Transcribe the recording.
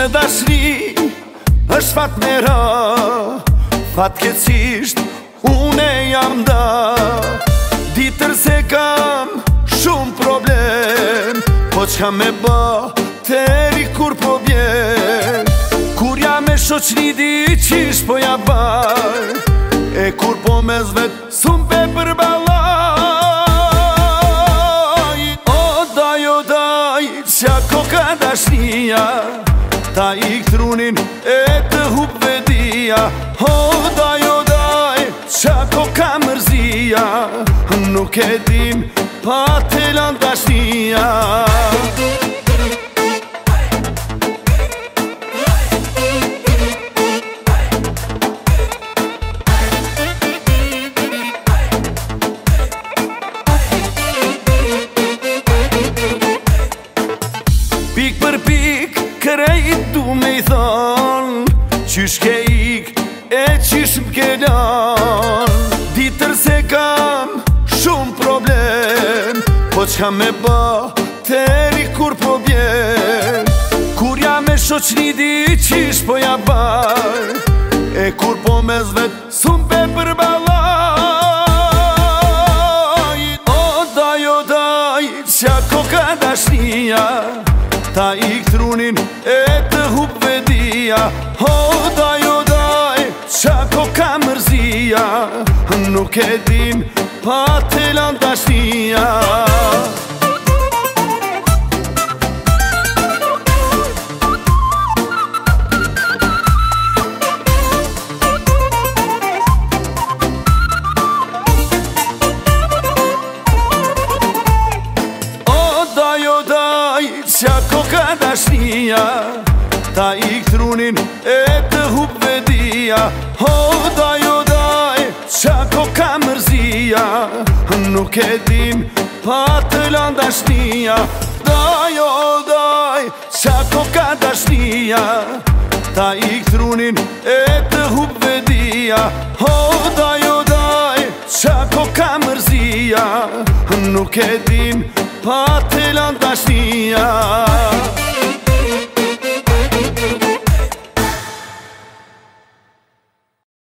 Në dashni është fat me ra, fatkeqësisht une jam da. Ditër se kam shumë problem, po qka me ba teri kur po bjen. Kur jam me shoqni di qish po ja bar, e kur po me zvet sumpe për balaj. O daj, qa koka dashnia, ta ik trunin e të hup vedia. O daj, qa koka mërzia, nuk e dim pa të lan dashnia. Pik për pik, krejt du me i thon, qysh ke ik e qish m'ke lan. Ditër se kam shumë problem, po qka me ba teri kur po bjen. Kur jam me shoqni di qish po ja bar, e kur po me zvet sumpe për balaj. O daj, qa koka dashnia, ta ik trunin e të hup vedia. O daj, qa koka mërzia, nuk e dim pa të lan dashnia. O daj, qa koka dashnia, ta ik trunin e të hup vedia. O daj, qa koka mërzia, nuk e dim pa të lan dashnia. O daj, qa koka dashnia, ta ik trunin e të hup vedia. O daj, qa koka mërzia, nuk e dim pa të lan dashnia.